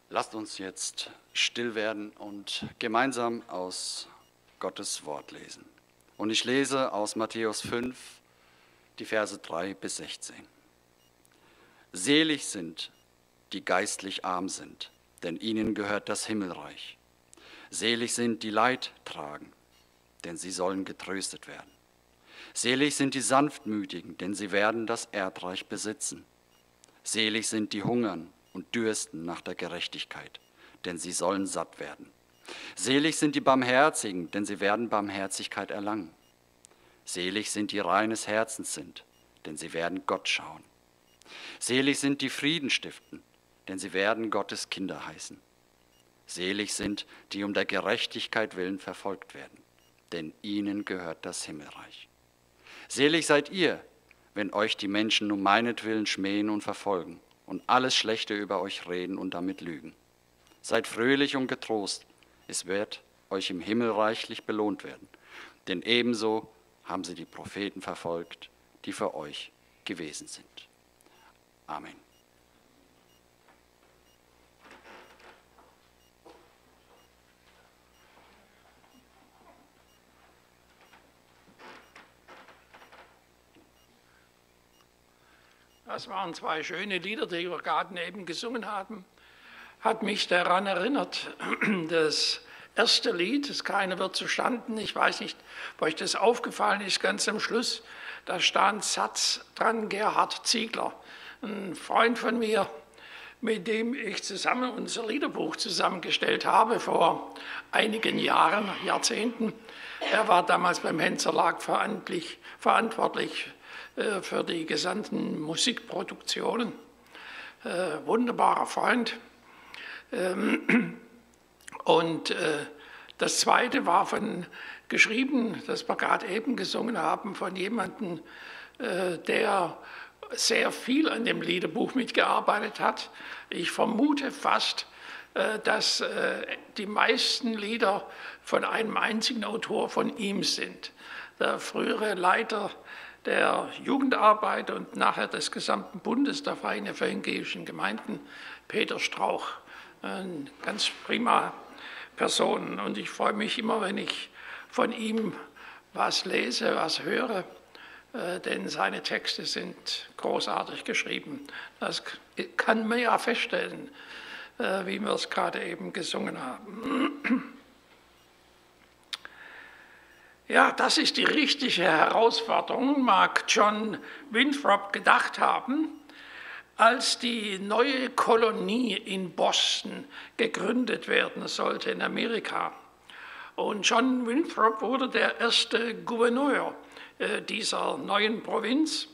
Lasst uns jetzt still werden und gemeinsam aus Gottes Wort lesen. Und ich lese aus Matthäus 5, die Verse 3 bis 16. Selig sind, die geistlich arm sind, denn ihnen gehört das Himmelreich. Selig sind, die Leid tragen, denn sie sollen getröstet werden. Selig sind die Sanftmütigen, denn sie werden das Erdreich besitzen. Selig sind die hungern und dürsten nach der Gerechtigkeit, denn sie sollen satt werden. Selig sind die Barmherzigen, denn sie werden Barmherzigkeit erlangen. Selig sind die reines Herzens sind, denn sie werden Gott schauen. Selig sind die Frieden stiften, denn sie werden Gottes Kinder heißen. Selig sind, die um der Gerechtigkeit willen verfolgt werden, denn ihnen gehört das Himmelreich. Selig seid ihr, wenn euch die Menschen um meinetwillen schmähen und verfolgen und alles Schlechte über euch reden und damit lügen. Seid fröhlich und getrost, es wird euch im Himmel reichlich belohnt werden, denn ebenso haben sie die Propheten verfolgt, die vor euch gewesen sind. Amen. Das waren zwei schöne Lieder, die wir gerade eben gesungen haben. Hat mich daran erinnert, das erste Lied, das Keiner wird zustanden, ich weiß nicht, ob euch das aufgefallen ist, ganz am Schluss, da stand Satz dran, Gerhard Ziegler, ein Freund von mir, mit dem ich zusammen unser Liederbuch zusammengestellt habe, vor einigen Jahren, Jahrzehnten. Er war damals beim Henzer Verlag verantwortlich für die gesamten Musikproduktionen. Wunderbarer Freund. Und das zweite war geschrieben, das wir gerade eben gesungen haben, von jemandem, der sehr viel an dem Liederbuch mitgearbeitet hat. Ich vermute fast, dass die meisten Lieder von einem einzigen Autor von ihm sind. Der frühere Leiter der Jugendarbeit und nachher des gesamten Bundes der Freien Evangelischen Gemeinden, Peter Strauch. Eine ganz prima Person. Und ich freue mich immer, wenn ich von ihm was lese, was höre, denn seine Texte sind großartig geschrieben. Das kann man ja feststellen, wie wir es gerade eben gesungen haben. Ja, das ist die richtige Herausforderung, mag John Winthrop gedacht haben, als die neue Kolonie in Boston gegründet werden sollte in Amerika. Und John Winthrop wurde der erste Gouverneur dieser neuen Provinz,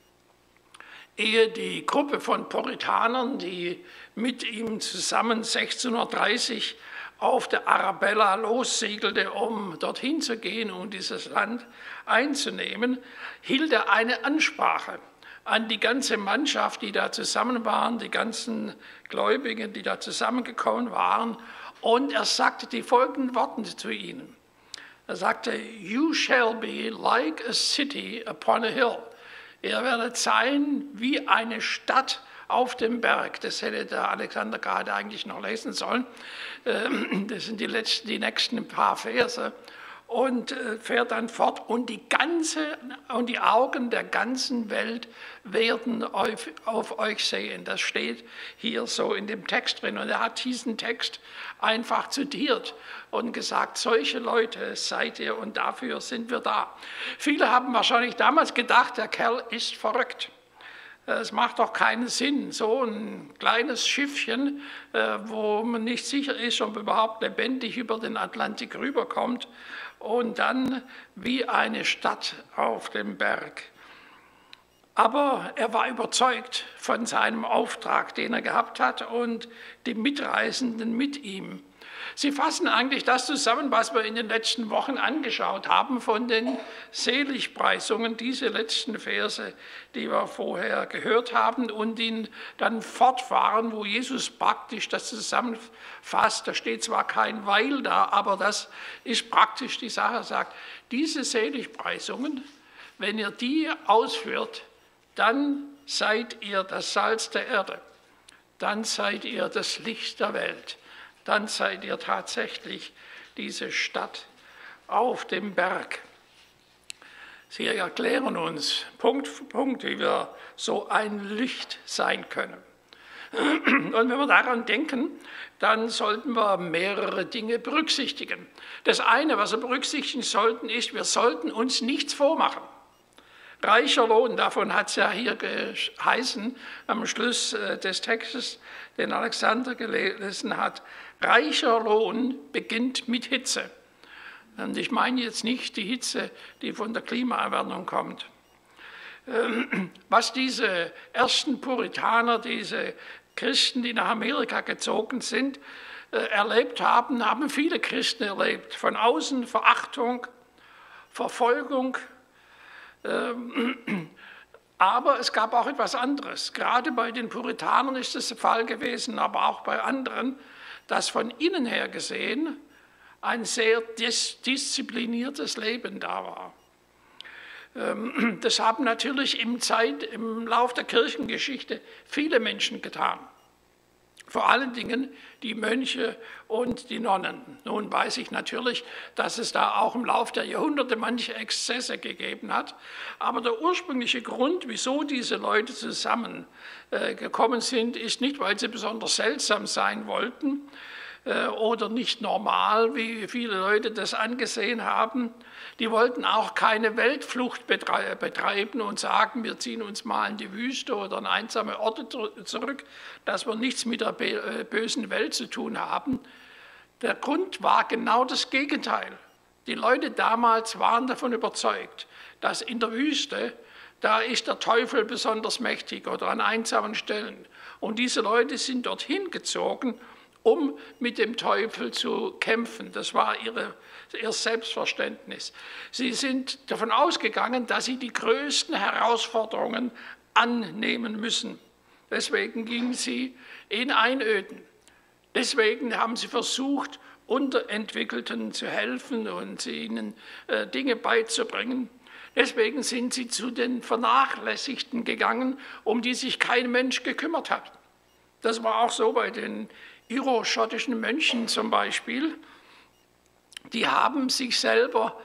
ehe die Gruppe von Puritanern, die mit ihm zusammen 1630 auf der Arabella lossegelte, um dorthin zu gehen und dieses Land einzunehmen, hielt er eine Ansprache an die ganze Mannschaft, die da zusammen waren, die ganzen Gläubigen, die da zusammengekommen waren. Und er sagte die folgenden Worte zu ihnen. Er sagte, "You shall be like a city upon a hill." Ihr werdet sein wie eine Stadt auf dem Berg. Das hätte der Alexander gerade eigentlich noch lesen sollen. Das sind die nächsten paar Verse. Und fährt dann fort. Und die Augen der ganzen Welt werden auf euch sehen. Das steht hier so in dem Text drin. Und er hat diesen Text einfach zitiert und gesagt, solche Leute seid ihr und dafür sind wir da. Viele haben wahrscheinlich damals gedacht, der Kerl ist verrückt. Es macht doch keinen Sinn, so ein kleines Schiffchen, wo man nicht sicher ist, ob überhaupt lebendig über den Atlantik rüberkommt und dann wie eine Stadt auf dem Berg. Aber er war überzeugt von seinem Auftrag, den er gehabt hat und die Mitreisenden mit ihm. Sie fassen eigentlich das zusammen, was wir in den letzten Wochen angeschaut haben von den Seligpreisungen, diese letzten Verse, die wir vorher gehört haben und ihn dann fortfahren, wo Jesus praktisch das zusammenfasst. Da steht zwar kein Weil da, aber das ist praktisch die Sache, er sagt, diese Seligpreisungen, wenn ihr die ausführt, dann seid ihr das Salz der Erde. dann seid ihr das Licht der Welt. Dann seid ihr tatsächlich diese Stadt auf dem Berg. Sie erklären uns Punkt für Punkt, wie wir so ein Licht sein können. Und wenn wir daran denken, dann sollten wir mehrere Dinge berücksichtigen. Das eine, was wir berücksichtigen sollten, ist, wir sollten uns nichts vormachen. Reicher Lohn, davon hat es ja hier geheißen, am Schluss des Textes, den Alexander gelesen hat. Reicher Lohn beginnt mit Hitze. Und ich meine jetzt nicht die Hitze, die von der Klimaerwärmung kommt. Was diese ersten Puritaner, diese Christen, die nach Amerika gezogen sind, erlebt haben, haben viele Christen erlebt. Von außen Verachtung, Verfolgung. Aber es gab auch etwas anderes. Gerade bei den Puritanern ist es der Fall gewesen, aber auch bei anderen, dass von innen her gesehen ein sehr diszipliniertes Leben da war. Das haben natürlich im Lauf der Kirchengeschichte viele Menschen getan. Vor allen Dingen die Mönche und die Nonnen. Nun weiß ich natürlich, dass es da auch im Lauf der Jahrhunderte manche Exzesse gegeben hat. Aber der ursprüngliche Grund, wieso diese Leute zusammengekommen sind, ist nicht, weil sie besonders seltsam sein wollten oder nicht normal, wie viele Leute das angesehen haben. Die wollten auch keine Weltflucht betreiben und sagen, wir ziehen uns mal in die Wüste oder an einsame Orte zurück, dass wir nichts mit der bösen Welt zu tun haben. Der Grund war genau das Gegenteil. Die Leute damals waren davon überzeugt, dass in der Wüste, da ist der Teufel besonders mächtig oder an einsamen Stellen. Und diese Leute sind dorthin gezogen, um mit dem Teufel zu kämpfen. Das war ihr Selbstverständnis. Sie sind davon ausgegangen, dass sie die größten Herausforderungen annehmen müssen. Deswegen gingen sie in Einöden. Deswegen haben sie versucht, Unterentwickelten zu helfen und ihnen Dinge beizubringen. Deswegen sind sie zu den Vernachlässigten gegangen, um die sich kein Mensch gekümmert hat. Das war auch so bei den iroschottischen Mönchen zum Beispiel. Die haben sich selber,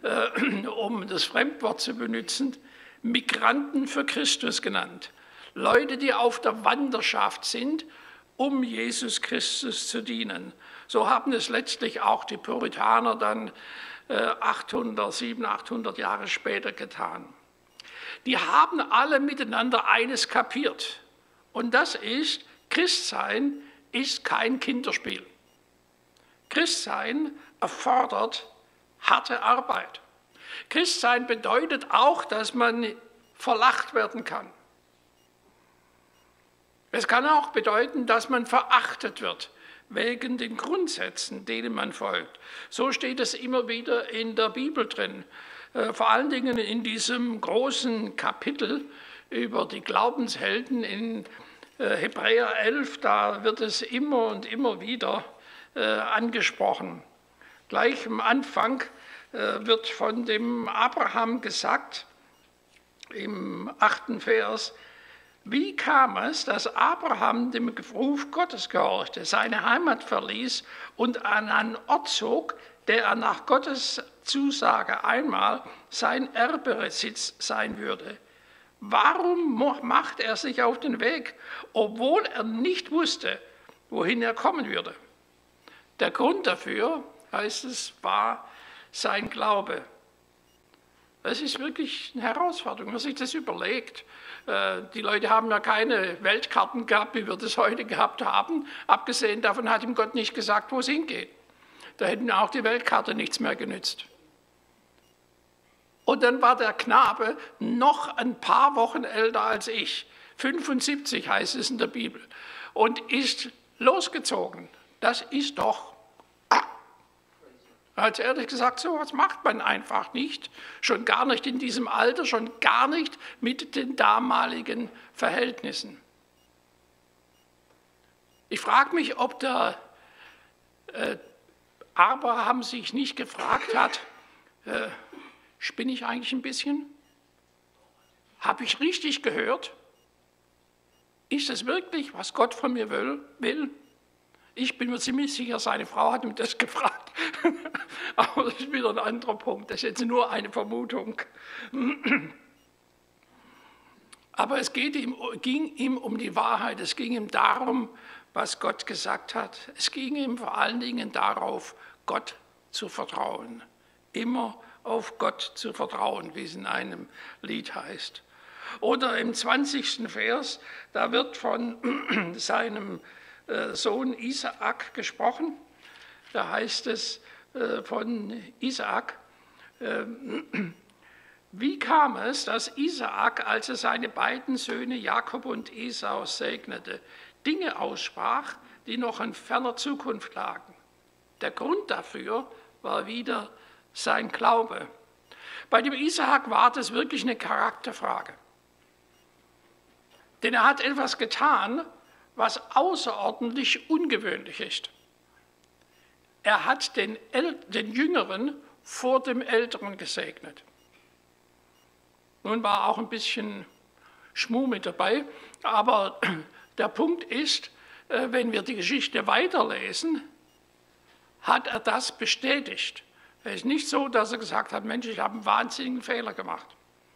um das Fremdwort zu benutzen, Migranten für Christus genannt. Leute, die auf der Wanderschaft sind, um Jesus Christus zu dienen. So haben es letztlich auch die Puritaner dann 700, 800 Jahre später getan. Die haben alle miteinander eines kapiert. Und das ist, Christsein ist kein Kinderspiel. Christsein erfordert harte Arbeit. Christsein bedeutet auch, dass man verlacht werden kann. Es kann auch bedeuten, dass man verachtet wird, wegen den Grundsätzen, denen man folgt. So steht es immer wieder in der Bibel drin. Vor allen Dingen in diesem großen Kapitel über die Glaubenshelden in Hebräer 11, da wird es immer und immer wieder angesprochen. Gleich am Anfang wird von dem Abraham gesagt, im 8. Vers, wie kam es, dass Abraham dem Ruf Gottes gehorchte, seine Heimat verließ und an einen Ort zog, der er nach Gottes Zusage einmal sein Erbesitz sein würde? Warum macht er sich auf den Weg, obwohl er nicht wusste, wohin er kommen würde? Der Grund dafür, heißt es, war sein Glaube. Das ist wirklich eine Herausforderung, wenn man sich das überlegt. Die Leute haben ja keine Weltkarten gehabt, wie wir das heute gehabt haben. Abgesehen davon hat ihm Gott nicht gesagt, wo es hingeht. Da hätten auch die Weltkarte nichts mehr genützt. Und dann war der Knabe noch ein paar Wochen älter als ich. 75 heißt es in der Bibel. Und ist losgezogen. Das ist doch... Also ehrlich gesagt, so was macht man einfach nicht. Schon gar nicht in diesem Alter, schon gar nicht mit den damaligen Verhältnissen. Ich frage mich, ob der Abraham sich nicht gefragt hat, spinne ich eigentlich ein bisschen? Habe ich richtig gehört? Ist es wirklich, was Gott von mir will? Ich bin mir ziemlich sicher, seine Frau hat ihm das gefragt. Aber das ist wieder ein anderer Punkt. Das ist jetzt nur eine Vermutung. Aber es ging ihm um die Wahrheit. Es ging ihm darum, was Gott gesagt hat. Es ging ihm vor allen Dingen darauf, Gott zu vertrauen. Immer auf Gott zu vertrauen, wie es in einem Lied heißt. Oder im 20. Vers, da wird von seinem Sohn Isaak gesprochen. Da heißt es von Isaak, wie kam es, dass Isaak, als er seine beiden Söhne Jakob und Esau segnete, Dinge aussprach, die noch in ferner Zukunft lagen? Der Grund dafür war wieder sein Glaube. Bei dem Isaak war das wirklich eine Charakterfrage. Denn er hat etwas getan, was außerordentlich ungewöhnlich ist. Er hat den Jüngeren vor dem Älteren gesegnet. Nun war auch ein bisschen Schmuh mit dabei, aber der Punkt ist, wenn wir die Geschichte weiterlesen, hat er das bestätigt. Es ist nicht so, dass er gesagt hat, Mensch, ich habe einen wahnsinnigen Fehler gemacht.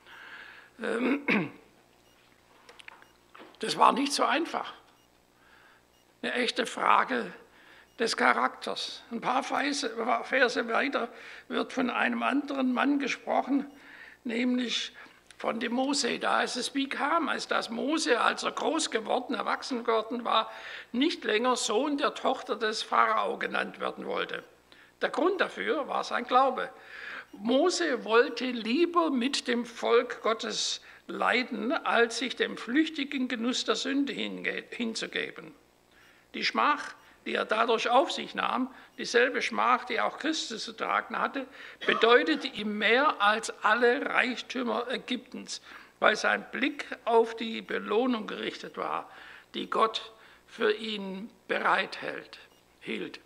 Das war nicht so einfach. Eine echte Frage des Charakters. Ein paar Verse weiter wird von einem anderen Mann gesprochen, nämlich von dem Mose. Da heißt es, wie kam es, dass Mose, als er groß geworden, erwachsen geworden war, nicht länger Sohn der Tochter des Pharao genannt werden wollte. Der Grund dafür war sein Glaube. Mose wollte lieber mit dem Volk Gottes leiden, als sich dem flüchtigen Genuss der Sünde hinzugeben. Die Schmach, die er dadurch auf sich nahm, dieselbe Schmach, die auch Christus zu tragen hatte, bedeutete ihm mehr als alle Reichtümer Ägyptens, weil sein Blick auf die Belohnung gerichtet war, die Gott für ihn hielt.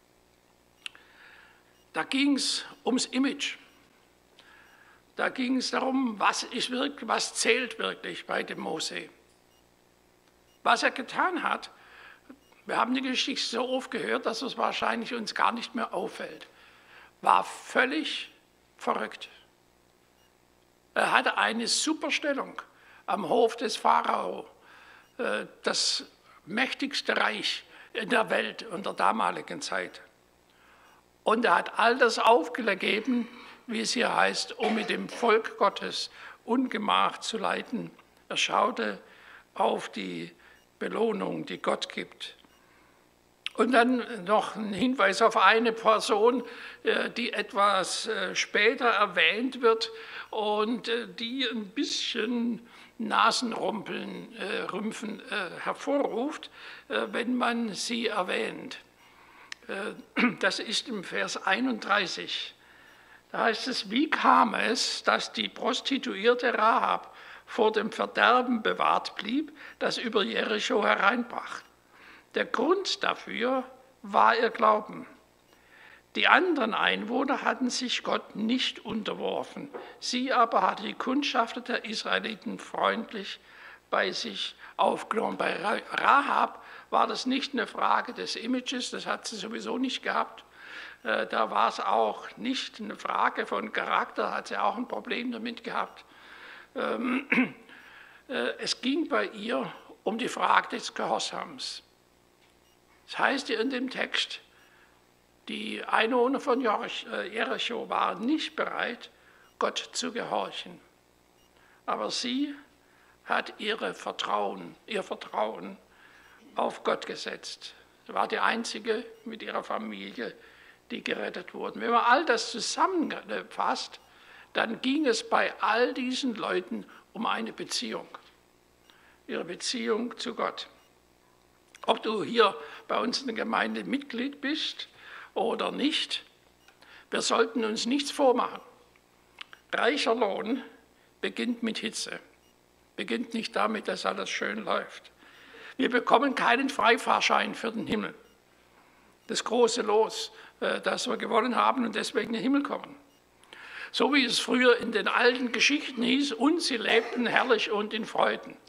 Da ging es ums Image. Da ging es darum, was zählt wirklich bei dem Mose. Was er getan hat, wir haben die Geschichte so oft gehört, dass es wahrscheinlich uns gar nicht mehr auffällt, war völlig verrückt. Er hatte eine super Stellung am Hof des Pharao, das mächtigste Reich in der Welt in der damaligen Zeit. Und er hat all das aufgegeben, wie es hier heißt, um mit dem Volk Gottes Ungemach zu leiden. Er schaute auf die Belohnung, die Gott gibt. Und dann noch ein Hinweis auf eine Person, die etwas später erwähnt wird und die ein bisschen Nasenrümpfen hervorruft, wenn man sie erwähnt. Das ist im Vers 31. Da heißt es, wie kam es, dass die Prostituierte Rahab vor dem Verderben bewahrt blieb, das über Jericho hereinbrach? Der Grund dafür war ihr Glauben. Die anderen Einwohner hatten sich Gott nicht unterworfen. Sie aber hatte die Kundschafter der Israeliten freundlich bei sich aufgenommen. Bei Rahab war das nicht eine Frage des Images, das hat sie sowieso nicht gehabt. Da war es auch nicht eine Frage von Charakter, hat sie auch ein Problem damit gehabt. Es ging bei ihr um die Frage des Gehorsams. Das heißt hier in dem Text, die Einwohner von Jericho waren nicht bereit, Gott zu gehorchen. Aber sie hat ihr Vertrauen auf Gott gesetzt. Sie war die einzige mit ihrer Familie, die gerettet wurden. Wenn man all das zusammenfasst, dann ging es bei all diesen Leuten um eine Beziehung. Ihre Beziehung zu Gott. Ob du hier bei uns in der Gemeinde Mitglied bist oder nicht, wir sollten uns nichts vormachen. Reicher Lohn beginnt mit Hitze, beginnt nicht damit, dass alles schön läuft. Wir bekommen keinen Freifahrschein für den Himmel. Das große Los, das wir gewonnen haben und deswegen in den Himmel kommen. So wie es früher in den alten Geschichten hieß, und sie lebten herrlich und in Freuden.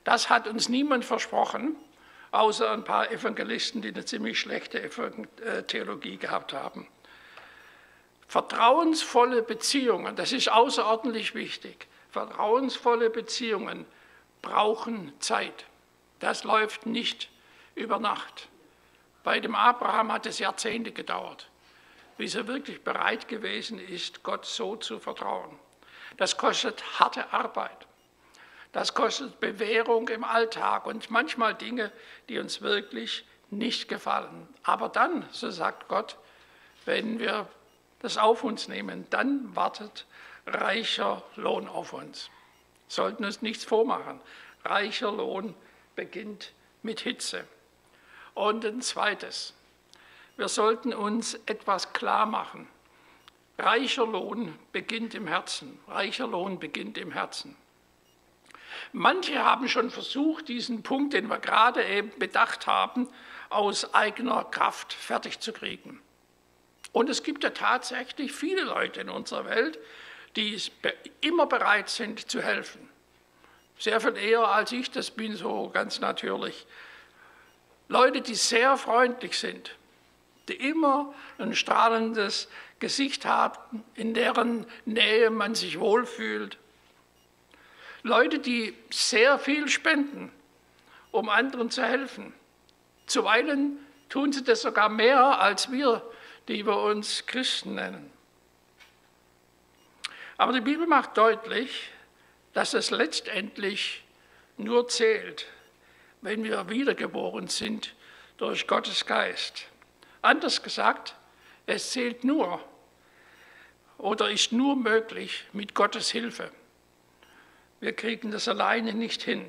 Das hat uns niemand versprochen, außer ein paar Evangelisten, die eine ziemlich schlechte Theologie gehabt haben. Vertrauensvolle Beziehungen, das ist außerordentlich wichtig. Vertrauensvolle Beziehungen brauchen Zeit. Das läuft nicht über Nacht. Bei dem Abraham hat es Jahrzehnte gedauert, bis er wirklich bereit gewesen ist, Gott so zu vertrauen. Das kostet harte Arbeit. Das kostet Bewährung im Alltag und manchmal Dinge, die uns wirklich nicht gefallen. Aber dann, so sagt Gott, wenn wir das auf uns nehmen, dann wartet reicher Lohn auf uns. Sollten uns nichts vormachen. Reicher Lohn beginnt mit Hitze. Und ein zweites, wir sollten uns etwas klar machen. Reicher Lohn beginnt im Herzen. Reicher Lohn beginnt im Herzen. Manche haben schon versucht, diesen Punkt, den wir gerade eben bedacht haben, aus eigener Kraft fertig zu kriegen. Und es gibt ja tatsächlich viele Leute in unserer Welt, die immer bereit sind zu helfen. Sehr viel eher als ich, das bin so ganz natürlich. Leute, die sehr freundlich sind, die immer ein strahlendes Gesicht haben, in deren Nähe man sich wohlfühlt. Leute, die sehr viel spenden, um anderen zu helfen. Zuweilen tun sie das sogar mehr als wir, die wir uns Christen nennen. Aber die Bibel macht deutlich, dass es letztendlich nur zählt, wenn wir wiedergeboren sind durch Gottes Geist. Anders gesagt, es zählt nur oder ist nur möglich mit Gottes Hilfe. Wir kriegen das alleine nicht hin.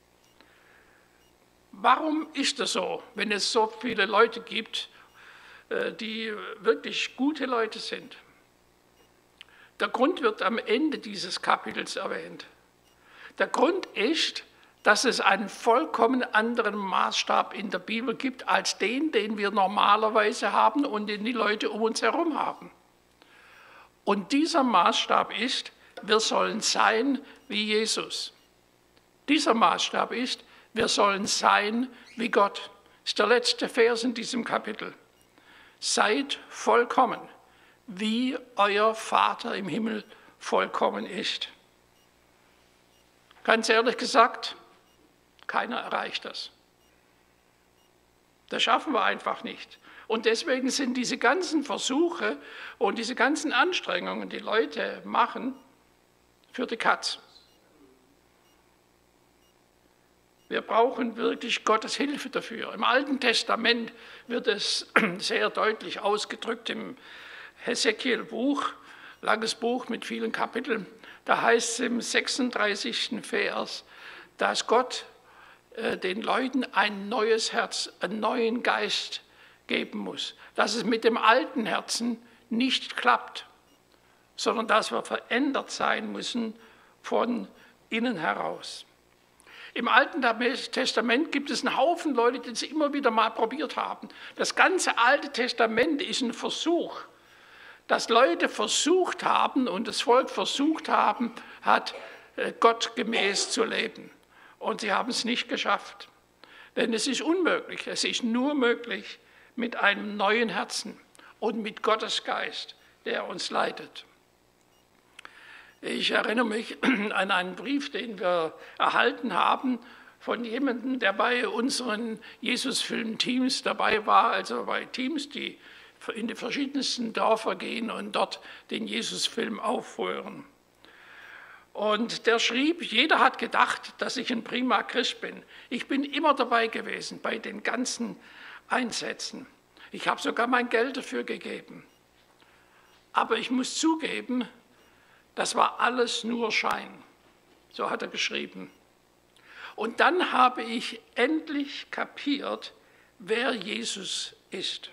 Warum ist es so, wenn es so viele Leute gibt, die wirklich gute Leute sind? Der Grund wird am Ende dieses Kapitels erwähnt. Der Grund ist, dass es einen vollkommen anderen Maßstab in der Bibel gibt, als den wir normalerweise haben und den die Leute um uns herum haben. Und dieser Maßstab ist, wir sollen sein wie Jesus. Dieser Maßstab ist, wir sollen sein wie Gott. Das ist der letzte Vers in diesem Kapitel. Seid vollkommen, wie euer Vater im Himmel vollkommen ist. Ganz ehrlich gesagt, keiner erreicht das. Das schaffen wir einfach nicht. Und deswegen sind diese ganzen Versuche und diese ganzen Anstrengungen, die Leute machen, für die Katz. Wir brauchen wirklich Gottes Hilfe dafür. Im Alten Testament wird es sehr deutlich ausgedrückt im Hesekiel-Buch, langes Buch mit vielen Kapiteln. Da heißt es im 36. Vers, dass Gott den Leuten ein neues Herz, einen neuen Geist geben muss. Dass es mit dem alten Herzen nicht klappt, sondern dass wir verändert sein müssen von innen heraus. Im Alten Testament gibt es einen Haufen Leute, die es immer wieder mal probiert haben. Das ganze Alte Testament ist ein Versuch, dass Leute versucht haben und das Volk versucht hat, Gott gemäß zu leben. Und sie haben es nicht geschafft. Denn es ist unmöglich. Es ist nur möglich mit einem neuen Herzen und mit Gottes Geist, der uns leitet. Ich erinnere mich an einen Brief, den wir erhalten haben von jemandem, der bei unseren Jesus-Film-Teams dabei war, also bei Teams, die in die verschiedensten Dörfer gehen und dort den Jesus-Film aufführen. Und der schrieb, jeder hat gedacht, dass ich ein prima Christ bin. Ich bin immer dabei gewesen bei den ganzen Einsätzen. Ich habe sogar mein Geld dafür gegeben. Aber ich muss zugeben, das war alles nur Schein. So hat er geschrieben. Und dann habe ich endlich kapiert, wer Jesus ist.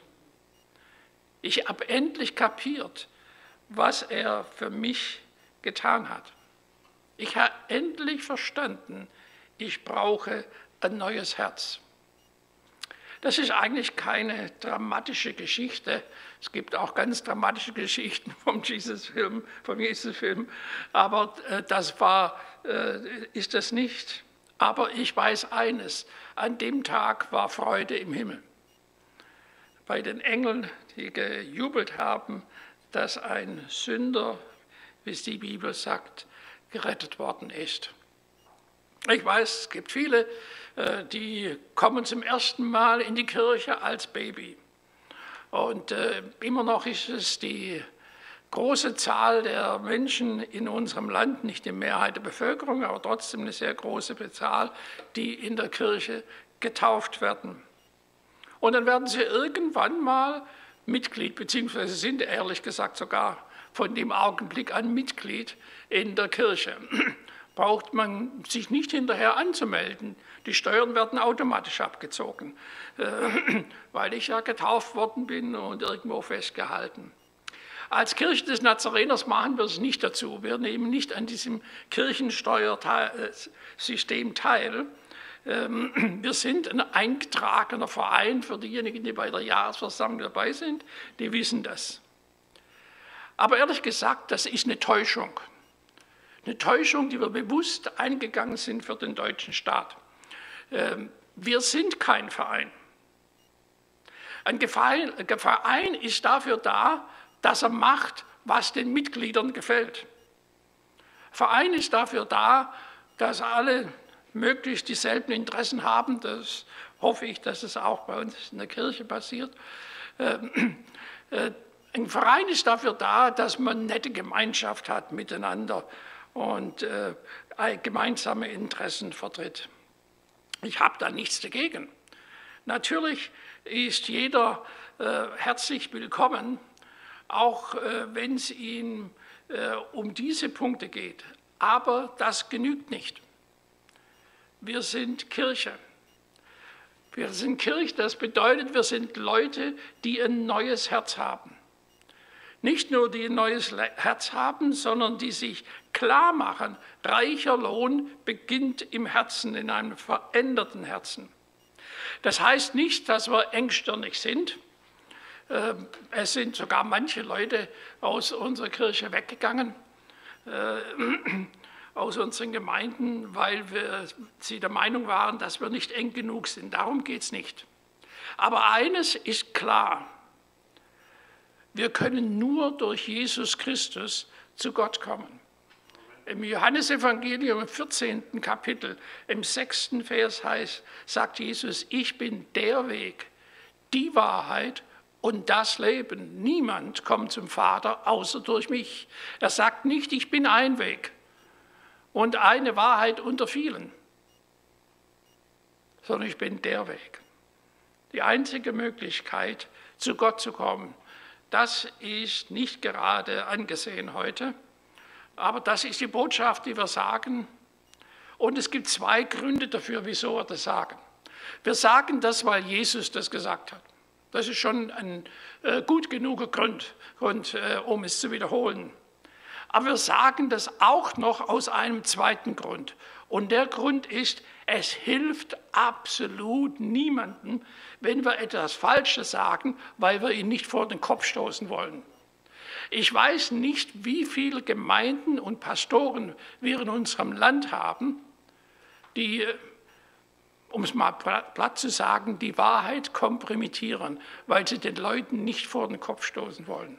Ich habe endlich kapiert, was er für mich getan hat. Ich habe endlich verstanden, ich brauche ein neues Herz. Das ist eigentlich keine dramatische Geschichte. Es gibt auch ganz dramatische Geschichten vom Jesus-Film, aber das ist das nicht. Aber ich weiß eines, an dem Tag war Freude im Himmel. Bei den Engeln, die gejubelt haben, dass ein Sünder, wie es die Bibel sagt, gerettet worden ist. Ich weiß, es gibt viele, die kommen zum ersten Mal in die Kirche als Baby. Und immer noch ist es die große Zahl der Menschen in unserem Land, nicht die Mehrheit der Bevölkerung, aber trotzdem eine sehr große Zahl, die in der Kirche getauft werden. Und dann werden sie irgendwann mal Mitglied, beziehungsweise sind ehrlich gesagt sogar von dem Augenblick an Mitglied in der Kirche. Braucht man sich nicht hinterher anzumelden. Die Steuern werden automatisch abgezogen, weil ich ja getauft worden bin und irgendwo festgehalten. Als Kirche des Nazareners machen wir es nicht dazu. Wir nehmen nicht an diesem Kirchensteuersystem teil. Wir sind ein eingetragener Verein. Für diejenigen, die bei der Jahresversammlung dabei sind, die wissen das. Aber ehrlich gesagt, das ist eine Täuschung. Eine Täuschung, die wir bewusst eingegangen sind für den deutschen Staat. Wir sind kein Verein. Ein Verein ist dafür da, dass er macht, was den Mitgliedern gefällt. Ein Verein ist dafür da, dass alle möglichst dieselben Interessen haben. Das hoffe ich, dass es auch bei uns in der Kirche passiert. Ein Verein ist dafür da, dass man nette Gemeinschaft hat miteinander und gemeinsame Interessen vertritt. Ich habe da nichts dagegen. Natürlich ist jeder herzlich willkommen, auch wenn es ihm um diese Punkte geht. Aber das genügt nicht. Wir sind Kirche. Wir sind Kirche, das bedeutet, wir sind Leute, die ein neues Herz haben. Nicht nur die ein neues Herz haben, sondern die sich klar machen, reicher Lohn beginnt im Herzen, in einem veränderten Herzen. Das heißt nicht, dass wir engstirnig sind. Es sind sogar manche Leute aus unserer Kirche weggegangen, aus unseren Gemeinden, weil sie der Meinung waren, dass wir nicht eng genug sind. Darum geht es nicht. Aber eines ist klar: Wir können nur durch Jesus Christus zu Gott kommen. Im Johannesevangelium im 14. Kapitel, im 6. Vers sagt Jesus: Ich bin der Weg, die Wahrheit und das Leben. Niemand kommt zum Vater außer durch mich. Er sagt nicht, ich bin ein Weg und eine Wahrheit unter vielen, sondern ich bin der Weg. Die einzige Möglichkeit, zu Gott zu kommen. Das ist nicht gerade angesehen heute, aber das ist die Botschaft, die wir sagen. Und es gibt zwei Gründe dafür, wieso wir das sagen. Wir sagen das, weil Jesus das gesagt hat. Das ist schon ein gut genuger Grund, um es zu wiederholen. Aber wir sagen das auch noch aus einem zweiten Grund. Und der Grund ist, es hilft absolut niemandem, wenn wir etwas Falsches sagen, weil wir ihn nicht vor den Kopf stoßen wollen. Ich weiß nicht, wie viele Gemeinden und Pastoren wir in unserem Land haben, die, um es mal platt zu sagen, die Wahrheit kompromittieren, weil sie den Leuten nicht vor den Kopf stoßen wollen.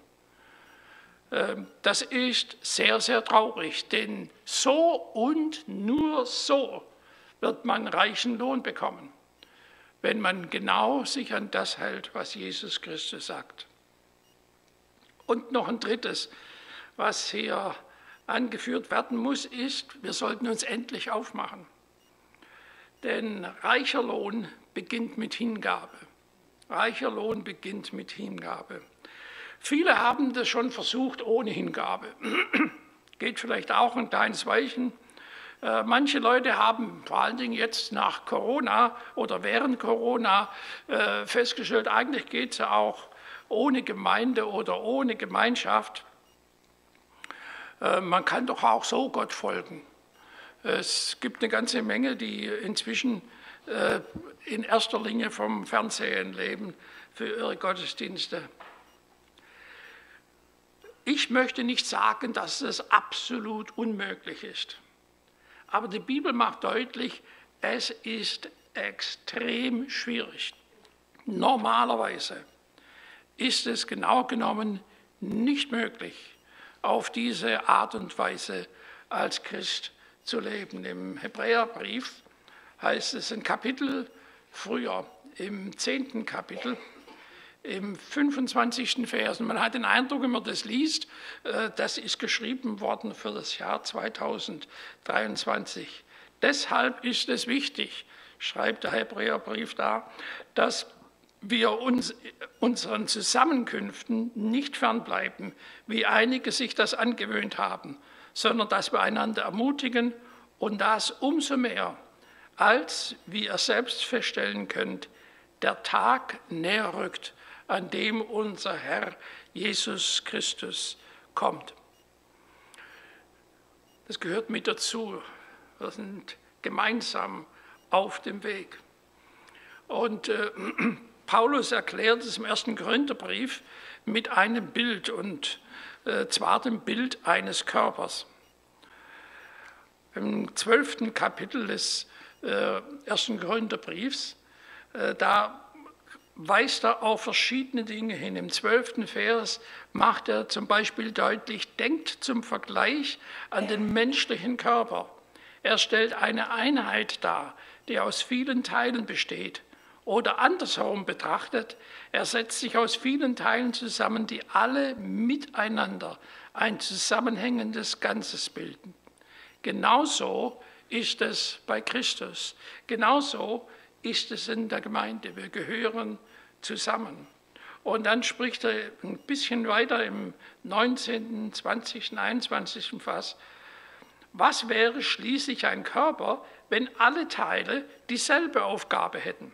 Das ist sehr, sehr traurig, denn so und nur so wird man reichen Lohn bekommen, wenn man genau sich an das hält, was Jesus Christus sagt. Und noch ein drittes, was hier angeführt werden muss, ist, wir sollten uns endlich aufmachen. Denn reicher Lohn beginnt mit Hingabe. Reicher Lohn beginnt mit Hingabe. Viele haben das schon versucht ohne Hingabe. Geht vielleicht auch ein kleines Weichen. Manche Leute haben vor allen Dingen jetzt nach Corona oder während Corona festgestellt, eigentlich geht es ja auch ohne Gemeinde oder ohne Gemeinschaft. Man kann doch auch so Gott folgen. Es gibt eine ganze Menge, die inzwischen in erster Linie vom Fernsehen leben für ihre Gottesdienste. Ich möchte nicht sagen, dass es absolut unmöglich ist. Aber die Bibel macht deutlich, Es ist extrem schwierig. Normalerweise ist es genau genommen nicht möglich, auf diese Art und Weise als Christ zu leben. Im Hebräerbrief heißt es ein Kapitel früher, im 10. Kapitel, im 25. Vers. Und man hat den Eindruck, wenn man das liest, das ist geschrieben worden für das Jahr 2023. Deshalb ist es wichtig, schreibt der Hebräerbrief da, dass wir unseren Zusammenkünften nicht fernbleiben, wie einige sich das angewöhnt haben, sondern dass wir einander ermutigen und das umso mehr, als, wie ihr selbst feststellen könnt, der Tag näher rückt, an dem unser Herr Jesus Christus kommt. Das gehört mit dazu. Wir sind gemeinsam auf dem Weg. Und Paulus erklärt es im 1. Korintherbrief mit einem Bild, und zwar dem Bild eines Körpers. Im 12. Kapitel des 1. Korintherbriefs, da weist er auf verschiedene Dinge hin. Im 12. Vers macht er zum Beispiel deutlich, denkt zum Vergleich an den menschlichen Körper. Er stellt eine Einheit dar, die aus vielen Teilen besteht. Oder andersherum betrachtet, er setzt sich aus vielen Teilen zusammen, die alle miteinander ein zusammenhängendes Ganzes bilden. Genauso ist es bei Christus. Genauso ist es in der Gemeinde. Wir gehören zusammen. Und dann spricht er ein bisschen weiter im 19., 20., 21. Vers. Was wäre schließlich ein Körper, wenn alle Teile dieselbe Aufgabe hätten?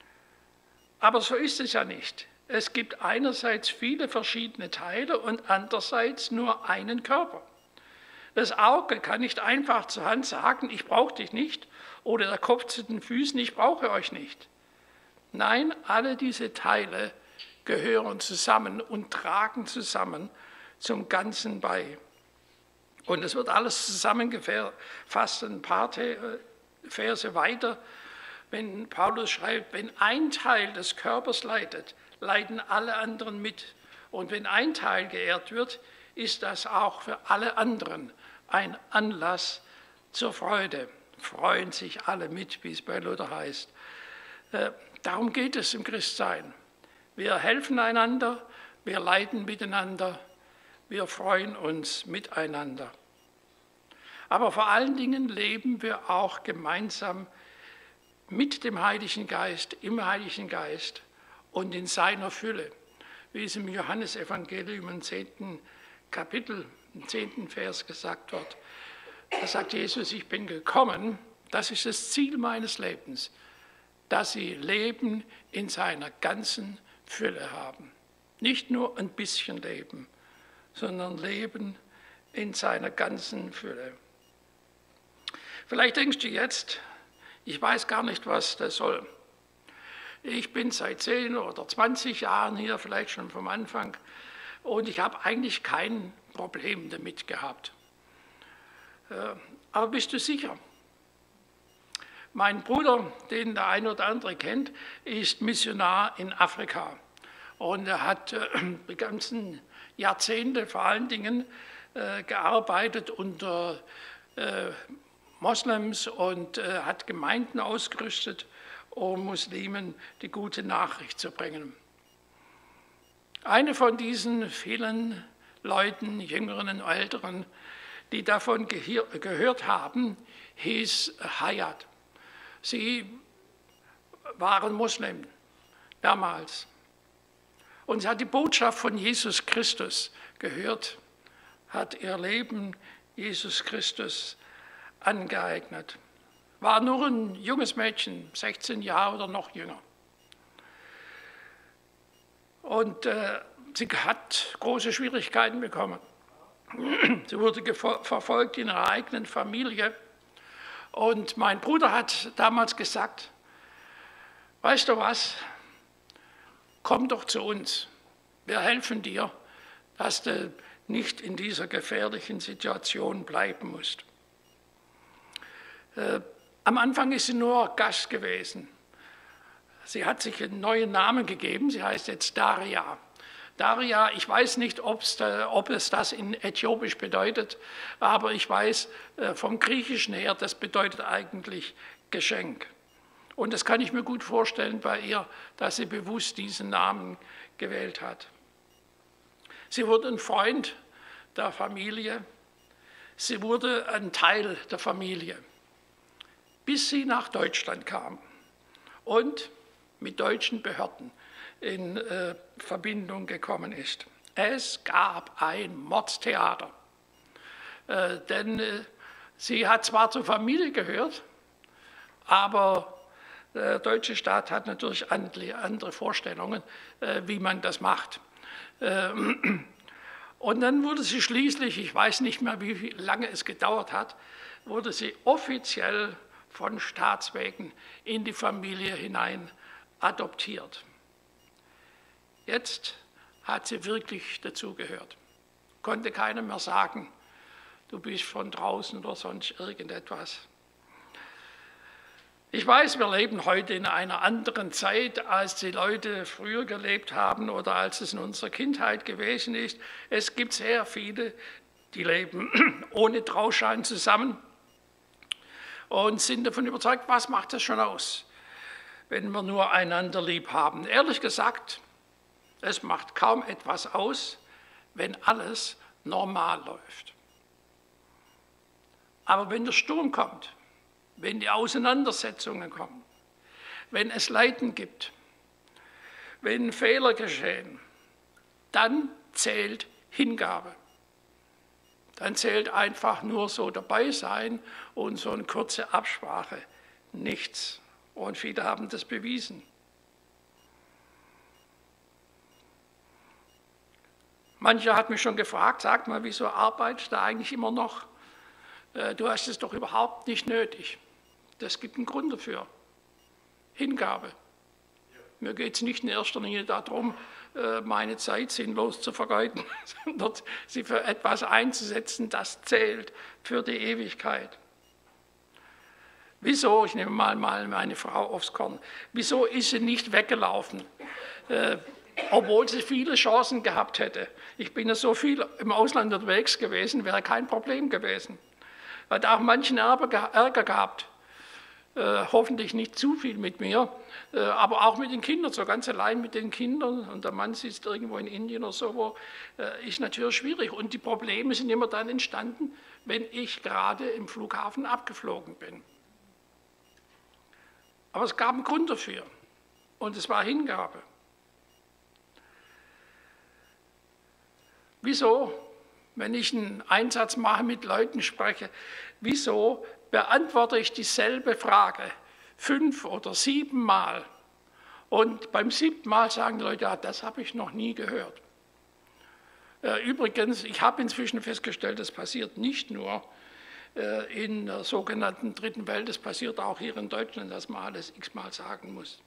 Aber so ist es ja nicht. Es gibt einerseits viele verschiedene Teile und andererseits nur einen Körper. Das Auge kann nicht einfach zur Hand sagen, ich brauche dich nicht, oder der Kopf zu den Füßen, ich brauche euch nicht. Nein, alle diese Teile gehören zusammen und tragen zusammen zum Ganzen bei. Und es wird alles zusammengefasst, ein paar Verse weiter, wenn Paulus schreibt, wenn ein Teil des Körpers leidet, leiden alle anderen mit. Und wenn ein Teil geehrt wird, ist das auch für alle anderen ein Anlass zur Freude. Freuen sich alle mit, wie es bei Luther heißt. Darum geht es im Christsein. Wir helfen einander, wir leiden miteinander, wir freuen uns miteinander. Aber vor allen Dingen leben wir auch gemeinsam mit dem Heiligen Geist, im Heiligen Geist und in seiner Fülle, wie es im Johannesevangelium im 10. Kapitel, im 10. Vers gesagt wird. Da sagt Jesus, ich bin gekommen, das ist das Ziel meines Lebens, dass sie Leben in seiner ganzen Fülle haben. Nicht nur ein bisschen Leben, sondern Leben in seiner ganzen Fülle. Vielleicht denkst du jetzt, ich weiß gar nicht, was das soll. Ich bin seit 10 oder 20 Jahren hier, vielleicht schon vom Anfang, und ich habe eigentlich kein Problem damit gehabt. Aber bist du sicher? Mein Bruder, den der eine oder andere kennt, ist Missionar in Afrika. Und er hat die ganzen Jahrzehnte vor allen Dingen gearbeitet unter Moslems und hat Gemeinden ausgerüstet, um Muslimen die gute Nachricht zu bringen. Eine von diesen vielen Leuten, Jüngeren und Älteren, die davon gehört haben, hieß Hayat. Sie waren Muslim damals. Und sie hat die Botschaft von Jesus Christus gehört, hat ihr Leben Jesus Christus angeeignet. War nur ein junges Mädchen, 16 Jahre oder noch jünger. Und sie hat große Schwierigkeiten bekommen. Sie wurde verfolgt in ihrer eigenen Familie. Und mein Bruder hat damals gesagt, weißt du was, komm doch zu uns. Wir helfen dir, dass du nicht in dieser gefährlichen Situation bleiben musst. Am Anfang ist sie nur Gast gewesen. Sie hat sich einen neuen Namen gegeben, sie heißt jetzt Daria. Daria, ich weiß nicht, ob es das in Äthiopisch bedeutet, aber ich weiß vom Griechischen her, das bedeutet eigentlich Geschenk. Und das kann ich mir gut vorstellen bei ihr, dass sie bewusst diesen Namen gewählt hat. Sie wurde ein Freund der Familie, sie wurde ein Teil der Familie, bis sie nach Deutschland kam und mit deutschen Behörden in Verbindung gekommen ist. Es gab ein Mordstheater, denn sie hat zwar zur Familie gehört, aber der deutsche Staat hat natürlich andere Vorstellungen, wie man das macht. Und dann wurde sie schließlich, ich weiß nicht mehr, wie lange es gedauert hat, wurde sie offiziell von Staatswegen in die Familie hinein adoptiert. Jetzt hat sie wirklich dazugehört. Konnte keiner mehr sagen, du bist von draußen oder sonst irgendetwas. Ich weiß, wir leben heute in einer anderen Zeit, als die Leute früher gelebt haben oder als es in unserer Kindheit gewesen ist. Es gibt sehr viele, die leben ohne Trauschein zusammen und sind davon überzeugt, was macht das schon aus, wenn wir nur einander lieb haben. Ehrlich gesagt, es macht kaum etwas aus, wenn alles normal läuft. Aber wenn der Sturm kommt, wenn die Auseinandersetzungen kommen, wenn es Leiden gibt, wenn Fehler geschehen, dann zählt Hingabe. Dann zählt einfach nur so dabei sein und so eine kurze Absprache nichts. Und viele haben das bewiesen. Mancher hat mich schon gefragt, sag mal, wieso arbeitest du eigentlich immer noch? Du hast es doch überhaupt nicht nötig. Das gibt einen Grund dafür. Hingabe. Mir geht es nicht in erster Linie darum, meine Zeit sinnlos zu vergeuden, sondern sie für etwas einzusetzen, das zählt für die Ewigkeit. Wieso, ich nehme mal meine Frau aufs Korn, wieso ist sie nicht weggelaufen, obwohl sie viele Chancen gehabt hätte? Ich bin ja so viel im Ausland unterwegs gewesen, wäre kein Problem gewesen. Hat auch manchen Ärger gehabt, hoffentlich nicht zu viel mit mir, aber auch mit den Kindern, so ganz allein mit den Kindern. Und der Mann sitzt irgendwo in Indien oder so, wo ist natürlich schwierig. Und die Probleme sind immer dann entstanden, wenn ich gerade im Flughafen abgeflogen bin. Aber es gab einen Grund dafür und es war Hingabe. Wieso, wenn ich einen Einsatz mache, mit Leuten spreche, wieso beantworte ich dieselbe Frage 5 oder 7 Mal? Und beim 7. Mal sagen die Leute, ja, das habe ich noch nie gehört. Übrigens, ich habe inzwischen festgestellt, das passiert nicht nur in der sogenannten Dritten Welt, es passiert auch hier in Deutschland, dass man alles x-mal sagen muss.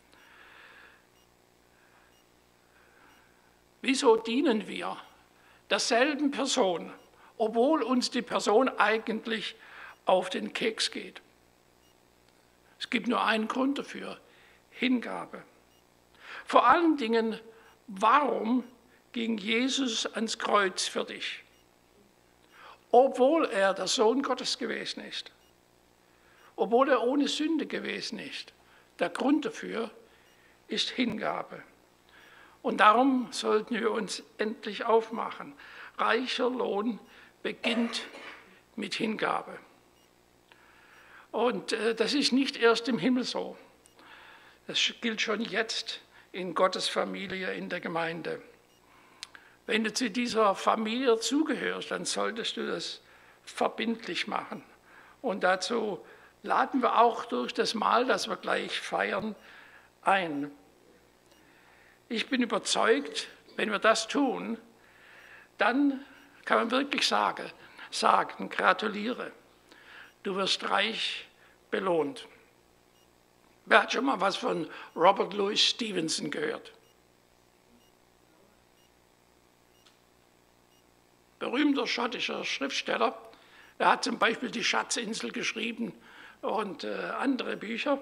Wieso dienen wir derselben Person, obwohl uns die Person eigentlich auf den Keks geht? Es gibt nur einen Grund dafür: Hingabe. Vor allen Dingen, warum ging Jesus ans Kreuz für dich? Obwohl er der Sohn Gottes gewesen ist, obwohl er ohne Sünde gewesen ist. Der Grund dafür ist Hingabe. Und darum sollten wir uns endlich aufmachen. Reicher Lohn beginnt mit Hingabe. Und das ist nicht erst im Himmel so. Das gilt schon jetzt in Gottes Familie, in der Gemeinde. Wenn du zu dieser Familie zugehörst, dann solltest du das verbindlich machen. Und dazu laden wir auch durch das Mahl, das wir gleich feiern, ein. Ich bin überzeugt, wenn wir das tun, dann kann man wirklich sagen, gratuliere, du wirst reich belohnt. Wer hat schon mal was von Robert Louis Stevenson gehört? Berühmter schottischer Schriftsteller. Er hat zum Beispiel die Schatzinsel geschrieben, und andere Bücher.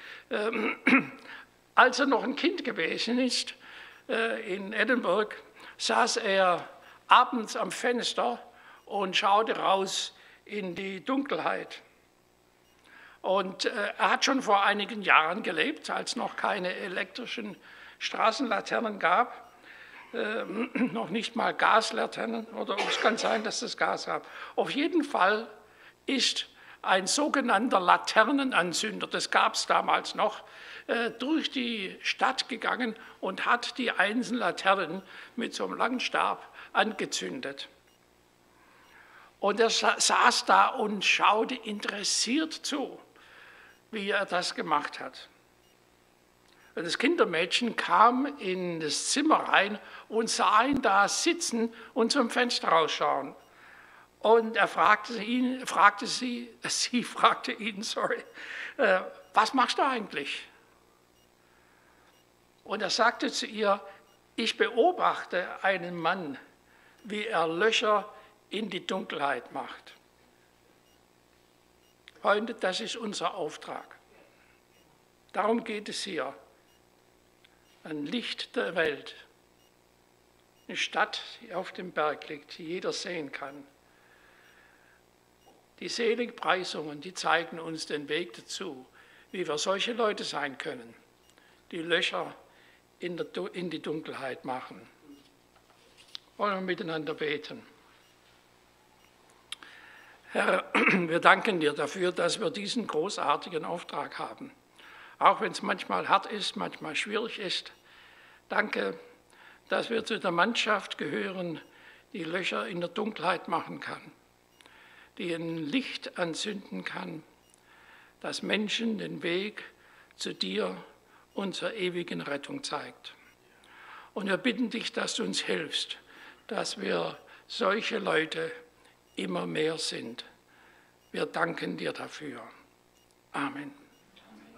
Als er noch ein Kind gewesen ist, in Edinburgh, saß er abends am Fenster und schaute raus in die Dunkelheit. Und er hat schon vor einigen Jahren gelebt, als noch keine elektrischen Straßenlaternen gab, noch nicht mal Gaslaternen, oder es kann sein, dass es Gas gab. Auf jeden Fall ist ein sogenannter Laternenanzünder, das gab es damals noch, durch die Stadt gegangen und hat die einzelnen Laternen mit so einem langen Stab angezündet. Und er saß da und schaute interessiert zu, wie er das gemacht hat. Und das Kindermädchen kam in das Zimmer rein und sah ihn da sitzen und zum Fenster rausschauen. Und er fragte ihn, was machst du eigentlich? Und er sagte zu ihr, ich beobachte einen Mann, wie er Löcher in die Dunkelheit macht. Freunde, das ist unser Auftrag. Darum geht es hier. Ein Licht der Welt. Eine Stadt, die auf dem Berg liegt, die jeder sehen kann. Die Seligpreisungen, die zeigen uns den Weg dazu, wie wir solche Leute sein können, die Löcher in die Dunkelheit machen. Wollen wir miteinander beten. Herr, wir danken dir dafür, dass wir diesen großartigen Auftrag haben. Auch wenn es manchmal hart ist, manchmal schwierig ist. Danke, dass wir zu der Mannschaft gehören, die Löcher in der Dunkelheit machen kann, die ein Licht anzünden kann, das Menschen den Weg zu dir und zur ewigen Rettung zeigt. Und wir bitten dich, dass du uns hilfst, dass wir solche Leute immer mehr sind. Wir danken dir dafür. Amen.